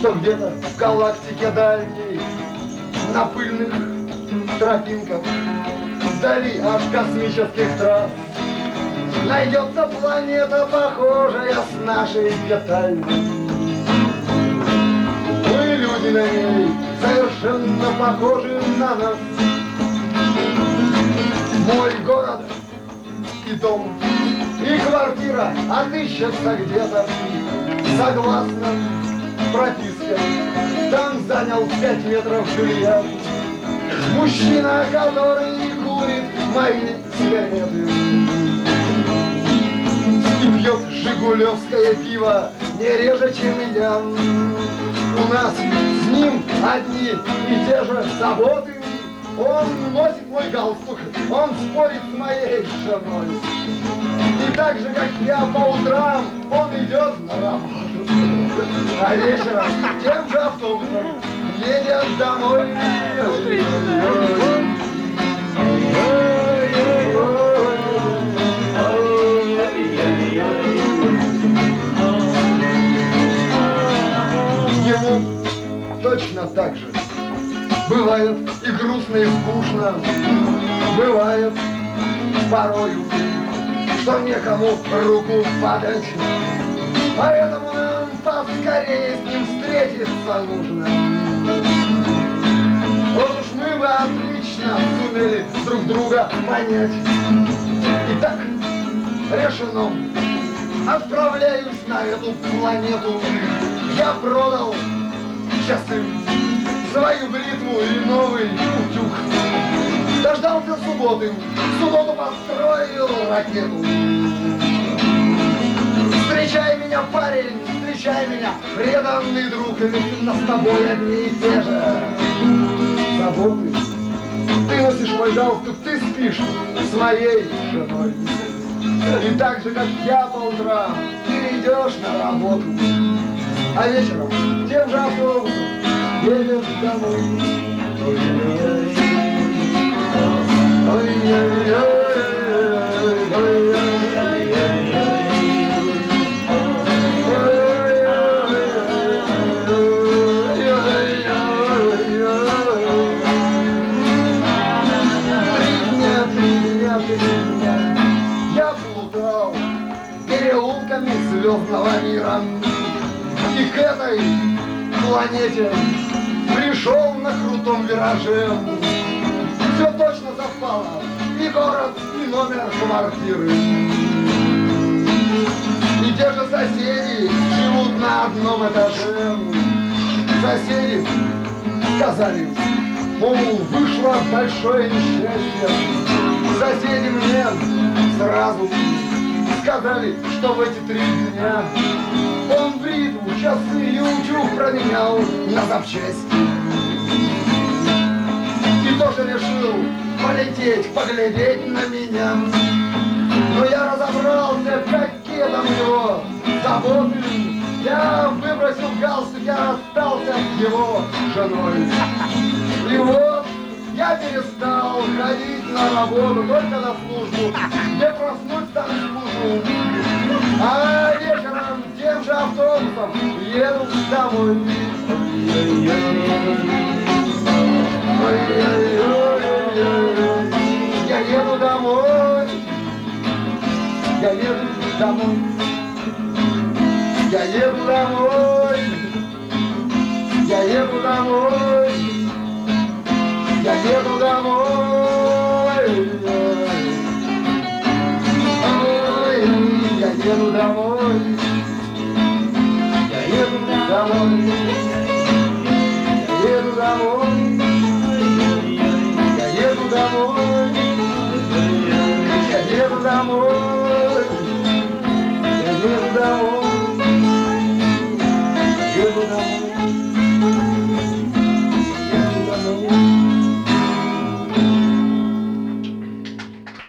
что где-то в галактике дальней, на пыльных тропинках, вдали от космических трасс, найдется планета, похожая с нашей детальной. Мы люди на ней, совершенно похожи на нас. Мой город и дом, и квартира отыщется где-то, согласно прописке. Там занял 5 метров жилья мужчина, который курит мои сигареты и пьет жигулевское пиво не реже, чем я. У нас с ним одни и те же заботы. Он носит мой галстук, он спорит с моей женой. И так же, как я по утрам, он идет на работу, а вечером тем же автобусом едет домой. Ему точно так же бывает и грустно, и скучно, бывает порою, что некому руку подать, поэтому нам поскорее с ним встретиться нужно. Вот уж мы бы отлично сумели друг друга понять. Итак, решено, отправляюсь на эту планету. Я продал часы, свою бритву и новый утюг. Дождался субботы, в субботу построил ракету. Встречай меня, парень, встречай меня, преданный друг, ведь нас с тобой одни и те же заботы. Ты носишь мой галстук, ты спишь с моей женой. И так же, как я по утрам, ты идешь на работу, а вечером тем же автобусом едешь домой. Я плутал переулками звездного мира и к этой планете пришел на крутом вираже. Все точно совпало, и город, и номер квартиры. И те же соседи живут на одном этаже. Соседи сказали, мол, вышло большое несчастье. Соседи мне сразу сказали, что в эти 3 дня он бритву, часы и утюг променял на запчасти. И тоже решил полететь, поглядеть на меня. Но я разобрался, какие там его заботы. Я выбросил галстук, я расстался с его женой. И вот я перестал ходить на работу, только на службу, где проснусь, там служу. А вечером тем же автобусом еду домой. Я еду домой. Я еду домой. Я еду домой. Я еду домой. Я еду домой. Я еду домой. Я еду домой. Я еду домой. Я еду домой. Я еду домой. Я еду домой.